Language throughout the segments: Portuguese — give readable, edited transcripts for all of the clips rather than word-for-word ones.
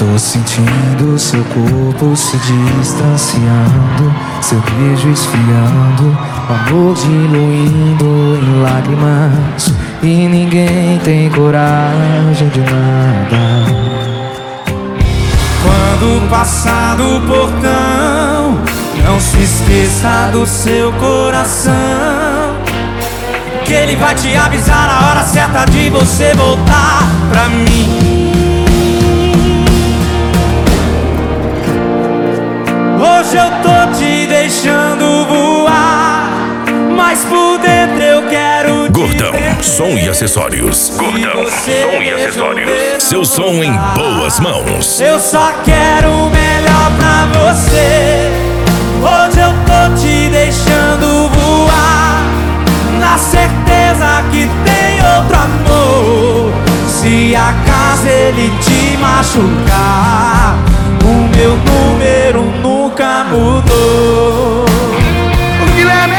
Tô sentindo seu corpo se distanciando, seu beijo esfriando, o amor diluindo em lágrimas, e ninguém tem coragem de nada. Quando passar do portão, não se esqueça do seu coração, que ele vai te avisar a hora certa de você voltar pra mim. Hoje eu tô te deixando voar, mas por dentro eu quero te Gordão, perder. som e acessórios. Gordão, você som e acessórios. Seu som em boas mãos. Eu só quero o melhor pra você. Hoje eu tô te deixando voar, na certeza que tem outro amor. Se acaso ele te machucar, o meu número nunca mudou. O Guilherme!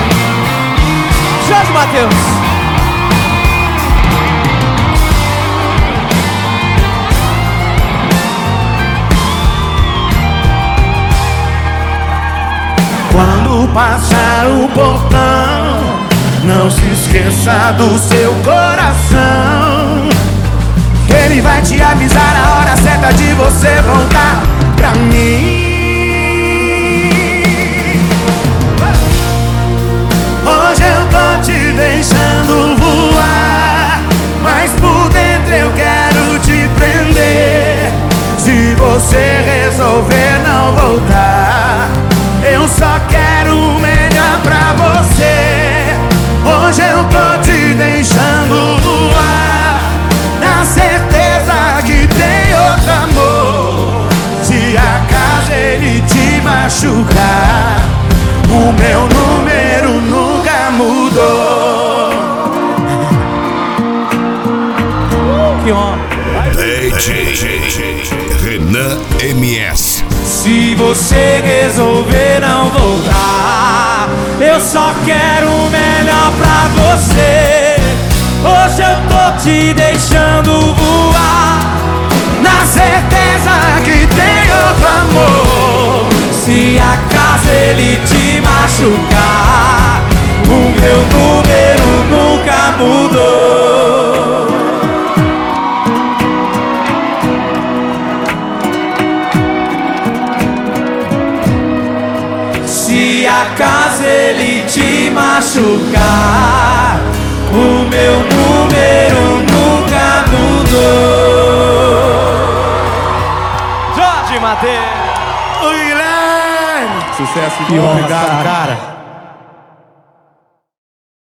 Jorge Mateus! Quando passar o portão, não se esqueça do seu coração, que ele vai te avisar a hora certa de você voltar pra mim. Hoje eu tô te deixando voar, mas por dentro eu quero te prender. Se você resolver não voltar, eu só quero o melhor pra você. Hoje eu tô te deixando voar, na certeza que tem outro amor. Se acaso ele te machucar, o meu número nunca mudou. Que homem! DJ Renan MS. Se você resolver não voltar, eu só quero o melhor pra você. Hoje eu tô te deixando voar, na certeza que tem outro amor. Se acaso ele te machucar, o meu número nunca mudou. Se acaso ele te machucar, o meu número nunca mudou. Jorge Mateus! O Guilherme! Sucesso Obrigado, cara.